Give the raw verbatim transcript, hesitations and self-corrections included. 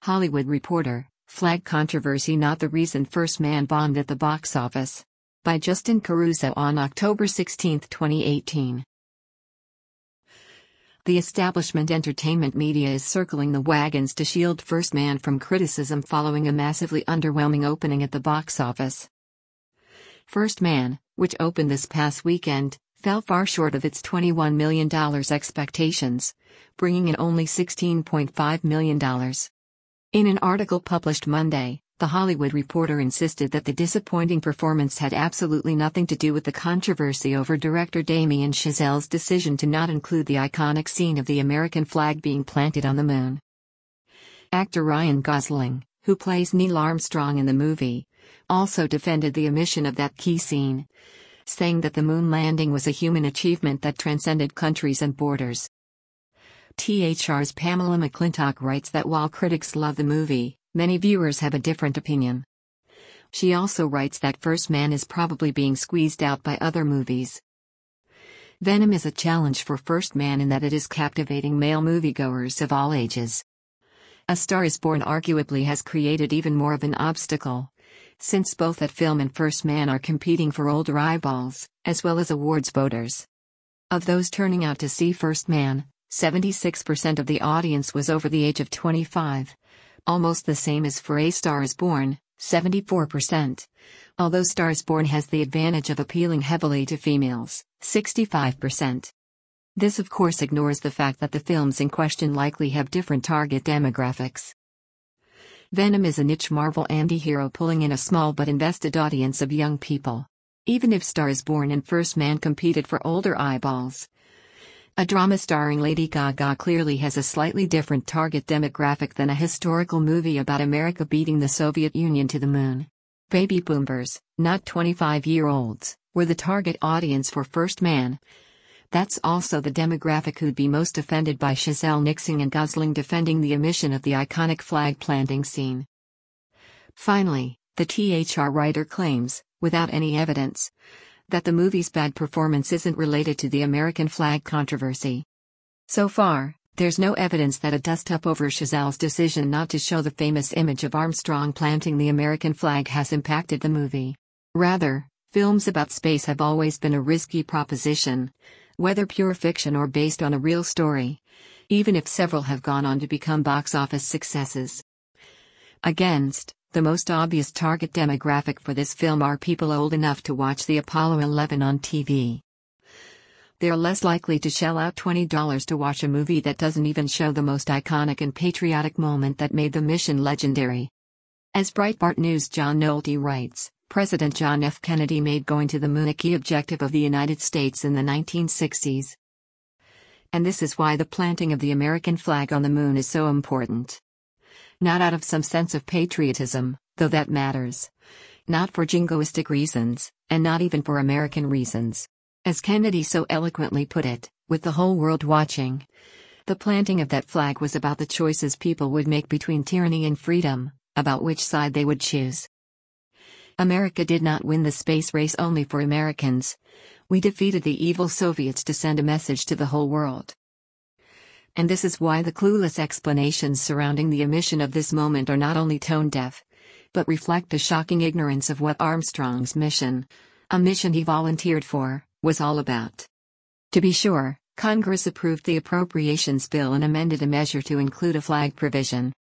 Hollywood Reporter, Flag Controversy Not the Reason First Man Bombed at the Box Office. By Justin Caruso on October sixteenth, twenty eighteen. The establishment entertainment media is circling the wagons to shield First Man from criticism following a massively underwhelming opening at the box office. First Man, which opened this past weekend, fell far short of its twenty-one million dollars expectations, bringing in only sixteen point five million dollars. In an article published Monday, The Hollywood Reporter insisted that the disappointing performance had absolutely nothing to do with the controversy over director Damien Chazelle's decision to not include the iconic scene of the American flag being planted on the moon. Actor Ryan Gosling, who plays Neil Armstrong in the movie, also defended the omission of that key scene, saying that the moon landing was a human achievement that transcended countries and borders. T H R's Pamela McClintock writes that while critics love the movie, many viewers have a different opinion. She also writes that First Man is probably being squeezed out by other movies. Venom is a challenge for First Man in that it is captivating male moviegoers of all ages. A Star is Born arguably has created even more of an obstacle, since both that film and First Man are competing for older eyeballs, as well as awards voters. Of those turning out to see First Man, seventy-six percent of the audience was over the age of twenty-five, almost the same as for A Star is Born, seventy-four percent, although Star is Born has the advantage of appealing heavily to females, sixty-five percent. This of course ignores the fact that the films in question likely have different target demographics. Venom is a niche Marvel anti-hero pulling in a small but invested audience of young people. Even if Star is Born and First Man competed for older eyeballs, a drama starring Lady Gaga clearly has a slightly different target demographic than a historical movie about America beating the Soviet Union to the moon. Baby boomers, not twenty-five-year-olds, were the target audience for First Man. That's also the demographic who'd be most offended by Chazelle nixing and Gosling defending the omission of the iconic flag planting scene. Finally, the T H R writer claims, without any evidence, that the movie's bad performance isn't related to the American flag controversy. So far, there's no evidence that a dust-up over Chazelle's decision not to show the famous image of Armstrong planting the American flag has impacted the movie. Rather, films about space have always been a risky proposition, whether pure fiction or based on a real story, even if several have gone on to become box office successes. Against, the most obvious target demographic for this film are people old enough to watch the Apollo eleven on T V. They're less likely to shell out twenty dollars to watch a movie that doesn't even show the most iconic and patriotic moment that made the mission legendary. As Breitbart News' John Nolte writes, President John F. Kennedy made going to the moon a key objective of the United States in the nineteen sixties. And this is why the planting of the American flag on the moon is so important. Not out of some sense of patriotism, though that matters. Not for jingoistic reasons, and not even for American reasons. As Kennedy so eloquently put it, with the whole world watching, the planting of that flag was about the choices people would make between tyranny and freedom, about which side they would choose. America did not win the space race only for Americans. We defeated the evil Soviets to send a message to the whole world. And this is why the clueless explanations surrounding the omission of this moment are not only tone-deaf, but reflect a shocking ignorance of what Armstrong's mission, a mission he volunteered for, was all about. To be sure, Congress approved the appropriations bill and amended a measure to include a flag provision.